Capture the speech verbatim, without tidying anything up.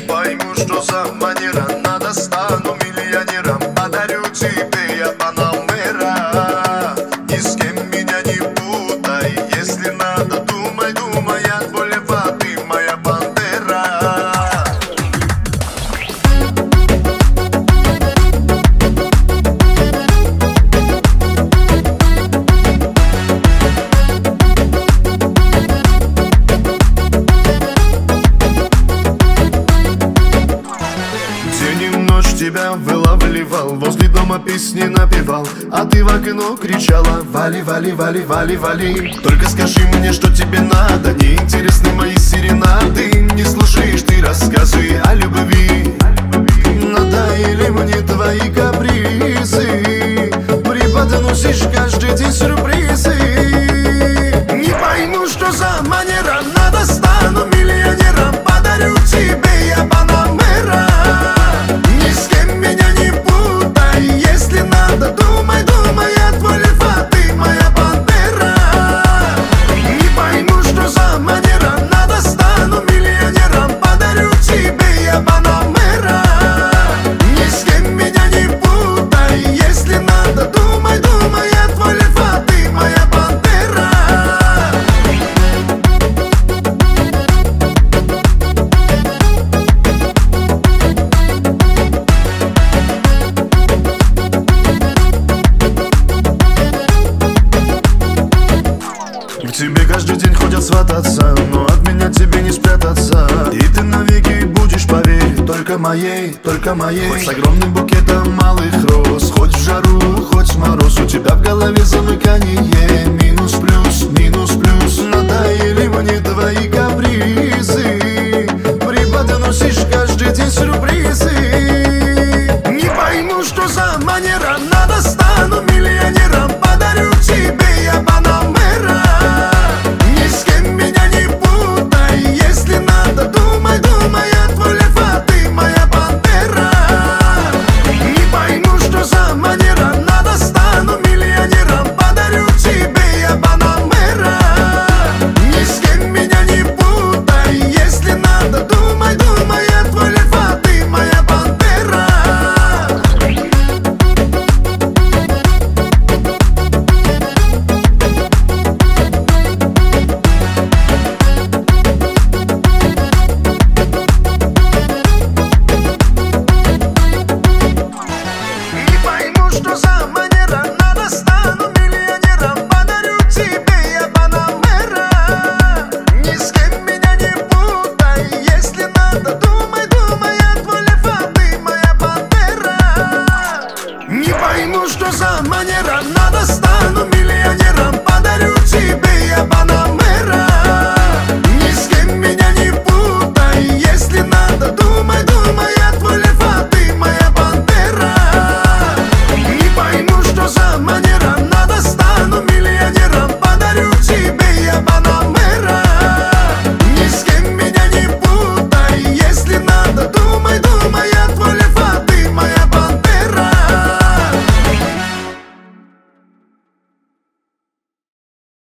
пойму, что за манера. Надо стану миллионером, подарю тебе я Панамера. Ни с кем меня не путай, если надо, думай, думай, я твой лев, а ты моя пантера. Тебя вылавливал, возле дома песни напевал, а ты в окно кричала: вали, вали, вали, вали, вали. Только скажи мне, что тебе надо, неинтересны мои серенады. Не слушаешь ты рассказы о любви, надоели мне твои капризы. Преподносишь каждый день сюрпризы. Не пойму, что за манера. Надо стану миллионером, подарю тебе я Панамера. Думай, думай, я твой лев, а ты моя пантера. Не пойму, что за манера. Надо стану миллионером, подарю тебе я Панамера. Ни с кем меня не путай, если надо. Думай, думай, я твой лев, а ты моя пантера. К тебе каждый день ходят свататься, но от меня тебе не спрятаться. И ты навеки будешь, поверь, только моей, только моей. Хоть с огромным букетом малых роз, хоть в жару, хоть в мороз. У тебя в голове замыкание, минус-плюс, минус-плюс. Надоели мне твои капризы.